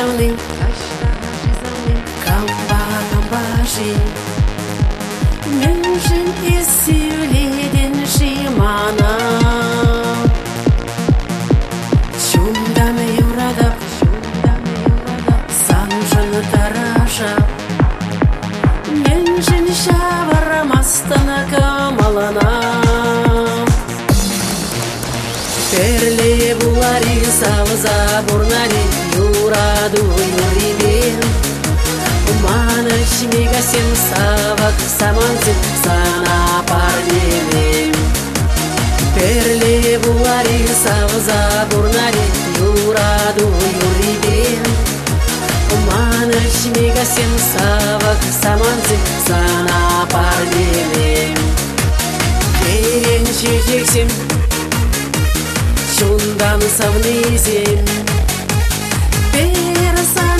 жизавны камбажи Мюжин из сюледен шимана Чумдан юрадап санжын тараша Мюжин шаварамастана камалана Перли булари савза бурнари юраду юрибен Уманыш мегасен савак саманцит сана пардевен Перли булари савза бурнари юраду юрибен Уманыш мегасен савак саманцит сана пардевен Керен чечексем Чундан савнизем персан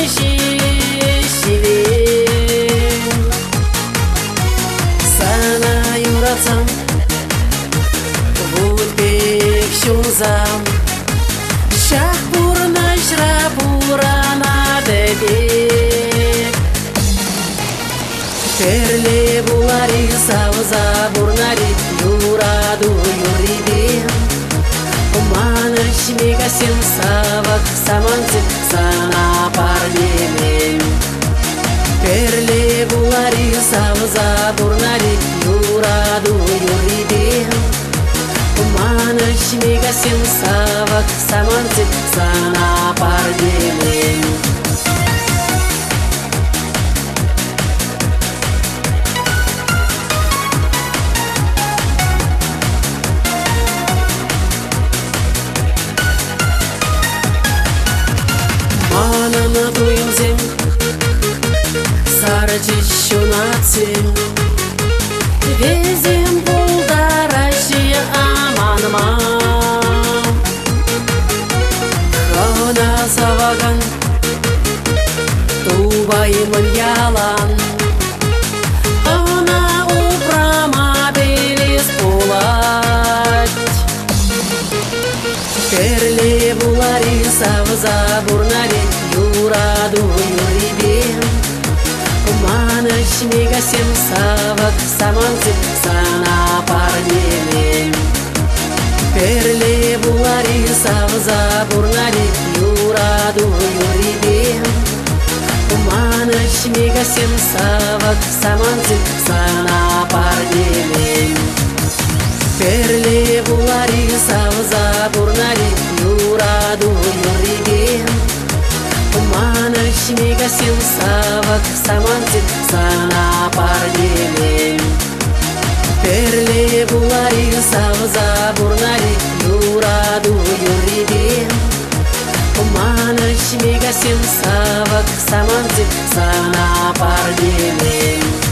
женщивен Сана юрацам вудбек шунзам Шах бурна шрапурана дебек Перли булари савза бурнари юраду юрибен Уманыш мегасен савак саманцит сана пардевен Перли булари савза бурнари юраду юрибен Уманыш мегасен савак саманцит сана пардевен Манана туйымзем сарычыщунатсем Везем булдарашы аманыма Хана саваган тубаймын ялан Ана упрама белес булать Перли булари савза бурнари юраду юрибен Уманыш мегасен савак саманцит сана пардевен Перли булари савза бурнари юраду юрибен Уманыш мегасен савак саманцит сана пардевен Перли булари савза бурнари юраду юрибен Уманыш мегасен савак саманцит сана пардевен Перли булари савза бурнари юраду юрибен Уманыш мегасен савак саманцит сана пардевен